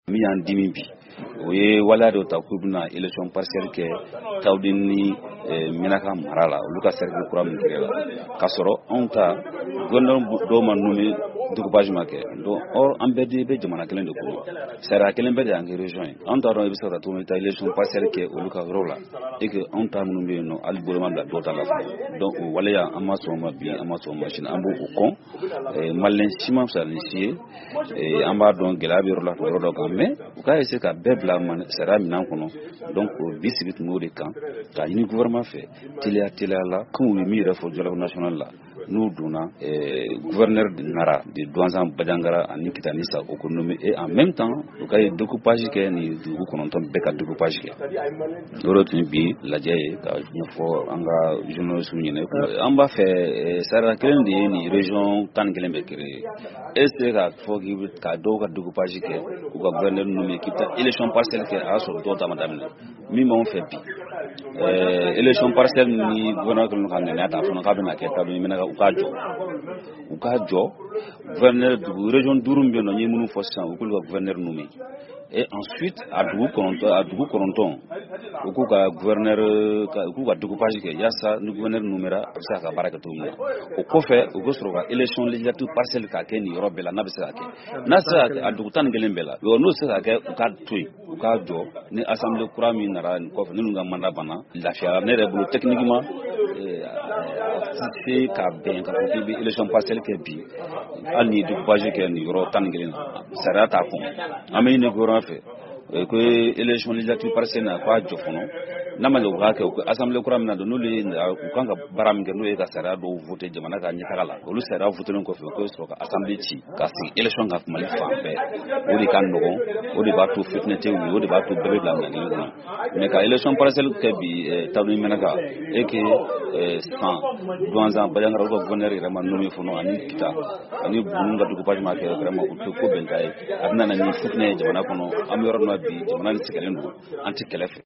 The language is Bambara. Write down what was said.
mi y'an dimi bi o ye waleya dɔ ta k'u bɛna élection partielle kɛ Tawudeni ni Menaka mara la olu ka cercle kura min tigɛ la k'a sɔrɔ anw ta gouverneur dɔw ma nommé découpage ma kɛ donc or an bɛɛ de bɛ jamana kelen de kɔnɔ sariya kelen bɛɛ de y'an kɛ région ye anw t'a dɔn i bɛ se ka taa taa élection partielle kɛ olu ka yɔrɔ la et que anw ta minnu bɛ yen nɔ hali bolo ma bila dɔw ta la fɔlɔ donc o waleya an ma sɔn o ma bi an ma sɔn o ma sini an b'o kɔn maliyɛn si ma fisa ni si ye an b'a dɔn gɛlɛya bɛ yɔrɔ la yɔrɔ dɔ kan mais u k'a essayer ka bɛɛ bila sariya minɛn kɔnɔ donc bi sigi tun b'o de kan k'a ɲini gouvernement fɛ teliya la comme u ye min yɛrɛ fɔ dialogue national la n'u donna gouverneur de Nara de Douanzan Badiangara ani Kitanisa o ko nommé et en même temps u ka ye découpage kɛ ni dugu kɔnɔntɔn bɛɛ ka découpage kɛ yɔrɔ tun bi lajɛ ye ka ɲɛfɔ an ka journalistes ɲɛna an b'a fɛ sariya kelen de ye ni région 11 bɛ créé est ce que k'a fɔ k'i bɛ ka dɔw ka découpage kɛ u ka gouverneur nommé k'i bɛ taa élection partielle kɛ a y'a sɔrɔ dɔw ta ma daminɛ min b'anw fɛ bi élection partielle ni gouverneur kelen ka nɛnɛ ta fana k'a bɛna kɛ Tawudeni Menaka u k'a jɔ gouverneur dugu région 5 min bɛ yen nɔ n ye minnu fɔ sisan u k'olu ka gouverneur nommé et ensuite a dugu kɔnɔntɔn u k'u ka gouverneur k'u ka découpage kɛ yaasa ni gouverneur nommera a bɛ se ka baara kɛ cogo min na o kɔfɛ u bɛ sɔrɔ ka élection législative partielle k'a kɛ nin yɔrɔ bɛɛ la n'a bɛ se ka kɛ n'a sera ka kɛ a dugu 11 bɛɛ la n'o se ka kɛ u k'a to yen u k'a jɔ ni assemblée kura min nana nin kɔfɛ n'u ka mandat banna lafiya ne yɛrɛ bolo techniquement se ka bɛn ka fɔ k'i bɛ élection partielle kɛ bi hali ni découpage kɛ nin yɔrɔ 11 na sariya t'a kɔn an bɛ ɲini gouvernement fɛ ko élection législative partielle na k'a jɔ fɔlɔ n'a ma jɔ u k'a kɛ u assemblée kura min na don n'olu ye u kan ka baara min kɛ n'o ye ka sariya dɔw voter jamana ka ɲɛtaga la olu sariya votelen kɔfɛ u k'o sɔrɔ ka assemblée ci ka sigi élection kan Mali fan bɛɛ o de ka nɔgɔn o de b'a to fitinɛ tɛ wuli o de b'a to bɛɛ bɛ bila minɛn kelen kɔnɔ mais ka élection partielle kɛ bi Tawudeni Menaka et que san Douanzan Badiangara olu ka gouverneur yɛrɛ ma nommé fɔlɔ ani Kita ani Bunun ka découpage ma kɛ vraiment u tɛ ko bɛn k'a ye a bɛ na ni fitinɛ ye jamana kɔnɔ an bɛ yɔrɔ min na bi jamana ni sɛgɛnnen don an tɛ kɛlɛ fɛ